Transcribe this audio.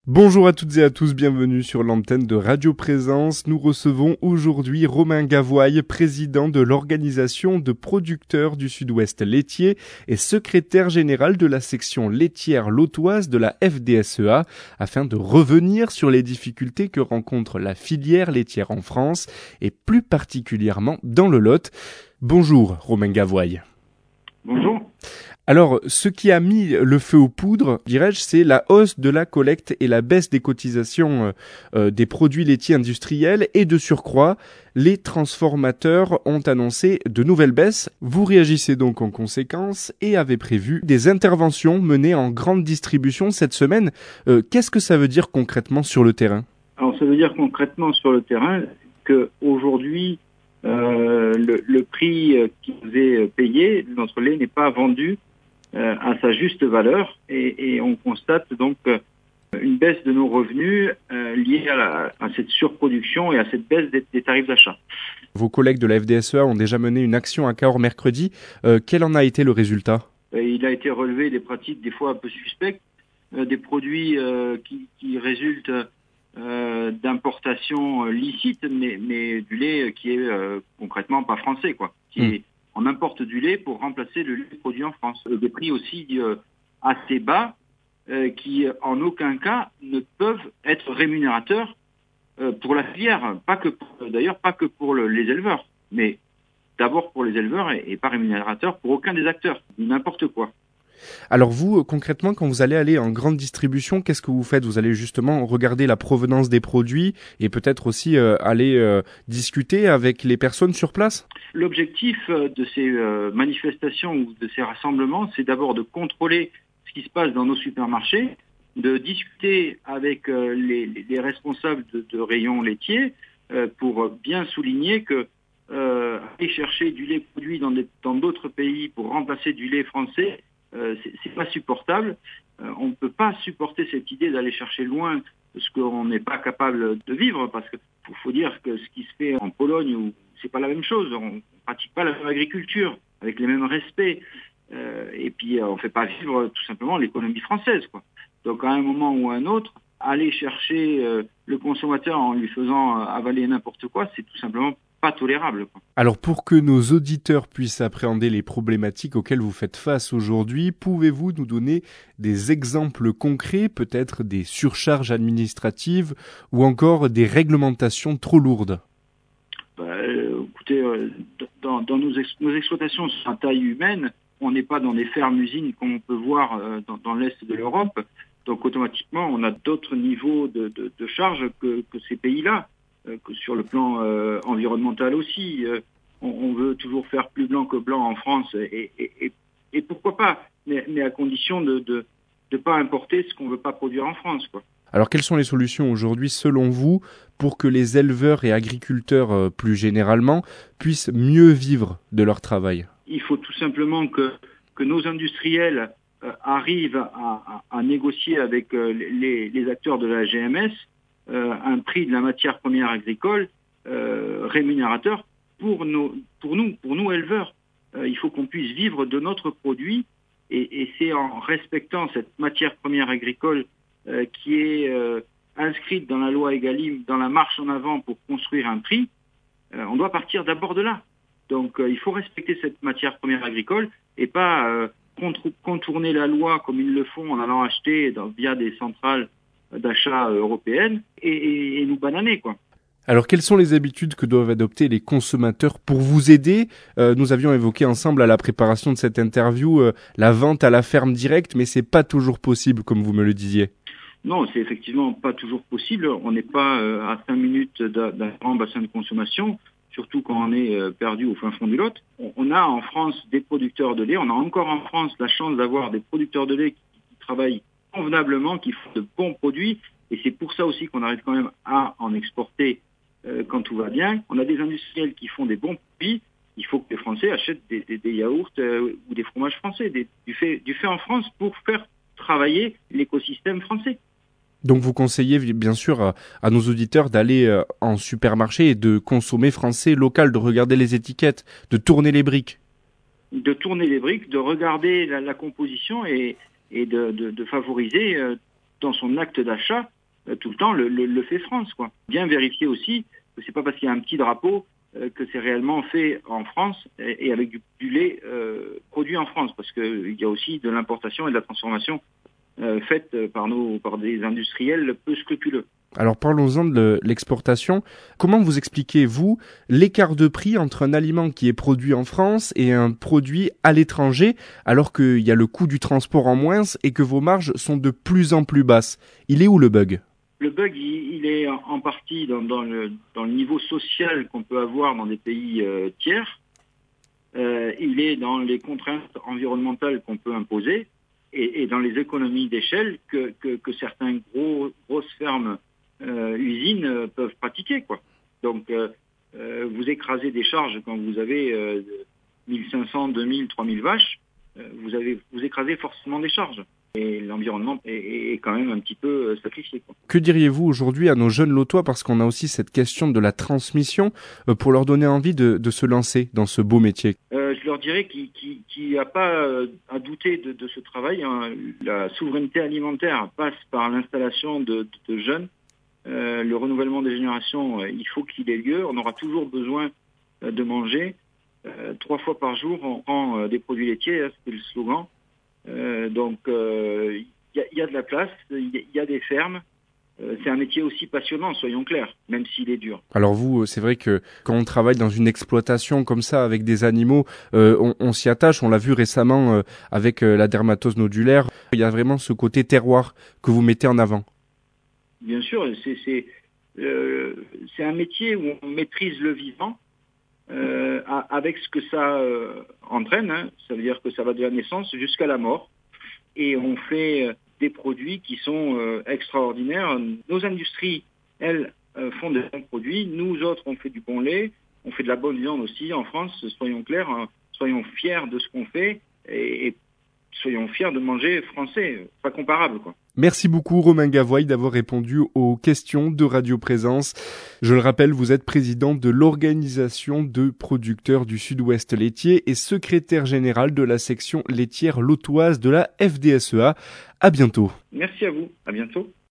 Bonjour à toutes et à tous, bienvenue sur l'antenne de Radio Présence. Nous recevons aujourd'hui Romain Gavoye, président de l'Organisation de producteurs du Sud-Ouest laitier et secrétaire général de la section laitière lautoise de la FDSEA, afin de revenir sur les difficultés que rencontre la filière laitière en France et plus particulièrement dans le Lot. Bonjour Romain Gavoye. Bonjour. Alors, ce qui a mis le feu aux poudres, dirais-je, c'est la hausse de la collecte et la baisse des cotisations des produits laitiers industriels. Et de surcroît, les transformateurs ont annoncé de nouvelles baisses. Vous réagissez donc en conséquence et avez prévu des interventions menées en grande distribution cette semaine. Qu'est-ce que ça veut dire concrètement sur le terrain ? Alors, ça veut dire concrètement sur le terrain qu'aujourd'hui, le prix qui nous est payé, notre lait n'est pas vendu à sa juste valeur et on constate donc une baisse de nos revenus liée à cette surproduction et à cette baisse des tarifs d'achat. Vos collègues de la FDSEA ont déjà mené une action à Cahors mercredi. Quel en a été le résultat ? Il a été relevé des pratiques des fois un peu suspectes, des produits qui résultent d'importation licite, mais du lait qui est concrètement pas français, quoi. On importe du lait pour remplacer le lait produit en France. Des prix aussi assez bas qui, en aucun cas, ne peuvent être rémunérateurs pour la filière. Pas que pour les éleveurs, mais d'abord pour les éleveurs et pas rémunérateurs pour aucun des acteurs. N'importe quoi. Alors vous, concrètement, quand vous allez en grande distribution, qu'est-ce que vous faites ? Vous allez justement regarder la provenance des produits et peut-être aussi aller discuter avec les personnes sur place ? L'objectif de ces manifestations ou de ces rassemblements, c'est d'abord de contrôler ce qui se passe dans nos supermarchés, de discuter avec les responsables de rayons laitiers pour bien souligner que aller chercher du lait produit dans d'autres pays pour remplacer du lait français, c'est pas supportable. On ne peut pas supporter cette idée d'aller chercher loin ce qu'on n'est pas capable de vivre, parce que faut dire que ce qui se fait en Pologne, où c'est pas la même chose, on pratique pas la même agriculture avec les mêmes respects, et puis on fait pas vivre tout simplement l'économie française, quoi. Donc à un moment ou à un autre, aller chercher le consommateur en lui faisant avaler n'importe quoi, c'est tout simplement pas tolérable, quoi. Alors pour que nos auditeurs puissent appréhender les problématiques auxquelles vous faites face aujourd'hui, pouvez-vous nous donner des exemples concrets, peut-être des surcharges administratives ou encore des réglementations trop lourdes ? Écoutez, dans nos exploitations à taille humaine, on n'est pas dans des fermes-usines comme on peut voir dans l'Est de l'Europe, donc automatiquement on a d'autres niveaux de charges que ces pays-là. Que sur le plan environnemental aussi, on veut toujours faire plus blanc que blanc en France et pourquoi pas, mais à condition de pas importer ce qu'on veut pas produire en France, quoi. Alors quelles sont les solutions aujourd'hui selon vous pour que les éleveurs et agriculteurs plus généralement puissent mieux vivre de leur travail ? Il faut tout simplement que nos industriels arrivent à négocier avec les acteurs de la GMS un prix de la matière première agricole rémunérateur pour nous éleveurs. Il faut qu'on puisse vivre de notre produit et c'est en respectant cette matière première agricole qui est inscrite dans la loi Egalim, dans la marche en avant pour construire un prix. On doit partir d'abord de là. Donc il faut respecter cette matière première agricole et pas contourner la loi comme ils le font en allant acheter via des centrales d'achat européennes et nous bananer, quoi. Alors, quelles sont les habitudes que doivent adopter les consommateurs pour vous aider ? Nous avions évoqué ensemble à la préparation de cette interview la vente à la ferme directe, mais c'est pas toujours possible, comme vous me le disiez. Non, c'est effectivement pas toujours possible. On n'est pas à 5 minutes d'un grand bassin de consommation, surtout quand on est perdu au fin fond du Lot. On a en France des producteurs de lait. On a encore en France la chance d'avoir des producteurs de lait qui travaillent convenablement, qui font de bons produits, et c'est pour ça aussi qu'on arrive quand même à en exporter quand tout va bien. On a des industriels qui font des bons produits, il faut que les Français achètent des yaourts ou des fromages français, du fait en France pour faire travailler l'écosystème français. Donc vous conseillez bien sûr à nos auditeurs d'aller en supermarché et de consommer français local, de regarder les étiquettes, de tourner les briques. De tourner les briques, de regarder la composition et de favoriser dans son acte d'achat tout le temps le fait France, quoi. Bien vérifier aussi que c'est pas parce qu'il y a un petit drapeau que c'est réellement fait en France et avec du lait produit en France, parce qu'il y a aussi de l'importation et de la transformation faite par des industriels peu scrupuleux. Alors parlons-en de l'exportation. Comment vous expliquez-vous l'écart de prix entre un aliment qui est produit en France et un produit à l'étranger, alors qu'il y a le coût du transport en moins et que vos marges sont de plus en plus basses? Il est où le bug? Le bug, il est en partie dans le niveau social qu'on peut avoir dans des pays tiers. Il est dans les contraintes environnementales qu'on peut imposer et dans les économies d'échelle que certaines grosses fermes usines peuvent pratiquer, quoi. Donc, vous écrasez des charges quand vous avez 1500, 2000, 3000 vaches, vous écrasez forcément des charges. Et l'environnement est quand même un petit peu sacrifié, quoi. Que diriez-vous aujourd'hui à nos jeunes lotois, parce qu'on a aussi cette question de la transmission, pour leur donner envie de se lancer dans ce beau métier? Je leur dirais qu'il n'y a pas à douter de ce travail, hein. La souveraineté alimentaire passe par l'installation de jeunes. Le renouvellement des générations, il faut qu'il ait lieu. On aura toujours besoin de manger. 3 fois par jour, on prend des produits laitiers, hein, c'est le slogan. Donc, il y a de la place, il y a des fermes. C'est un métier aussi passionnant, soyons clairs, même s'il est dur. Alors vous, c'est vrai que quand on travaille dans une exploitation comme ça avec des animaux, on s'y attache. On l'a vu récemment avec la dermatose nodulaire. Il y a vraiment ce côté terroir que vous mettez en avant. Bien sûr, c'est un métier où on maîtrise le vivant avec ce que ça entraîne, hein. Ça veut dire que ça va de la naissance jusqu'à la mort. Et on fait des produits qui sont extraordinaires. Nos industries, elles, font de bons produits. Nous autres, on fait du bon lait. On fait de la bonne viande aussi en France, soyons clairs. Hein. Soyons fiers de ce qu'on fait et soyons fiers de manger français. Pas comparable, quoi. Merci beaucoup Romain Gavoy d'avoir répondu aux questions de Radio Présence. Je le rappelle, vous êtes président de l'Organisation de producteurs du Sud-Ouest laitier et secrétaire général de la section laitière lotoise de la FDSEA. À bientôt. Merci à vous. À bientôt.